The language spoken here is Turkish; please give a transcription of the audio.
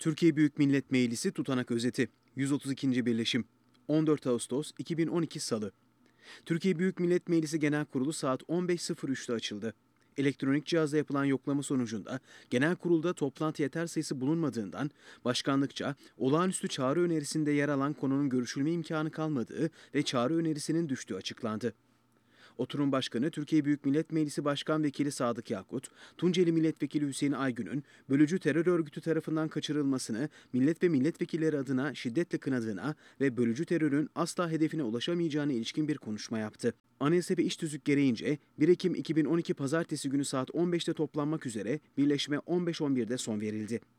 Türkiye Büyük Millet Meclisi tutanak özeti. 132. Birleşim. 14 Ağustos 2012 Salı. Türkiye Büyük Millet Meclisi Genel Kurulu saat 15.03'te açıldı. Elektronik cihazla yapılan yoklama sonucunda genel kurulda toplantı yeter sayısı bulunmadığından başkanlıkça olağanüstü çağrı önerisinde yer alan konunun görüşülme imkanı kalmadığı ve çağrı önerisinin düştüğü açıklandı. Oturum Başkanı Türkiye Büyük Millet Meclisi Başkan Vekili Sadık Yakut, Tunceli Milletvekili Hüseyin Aygün'ün bölücü terör örgütü tarafından kaçırılmasını millet ve milletvekilleri adına şiddetle kınadığına ve bölücü terörün asla hedefine ulaşamayacağına ilişkin bir konuşma yaptı. Anayasa ve İş Tüzük gereğince 1 Ekim 2012 Pazartesi günü saat 15'te toplanmak üzere birleşme 15.11'de son verildi.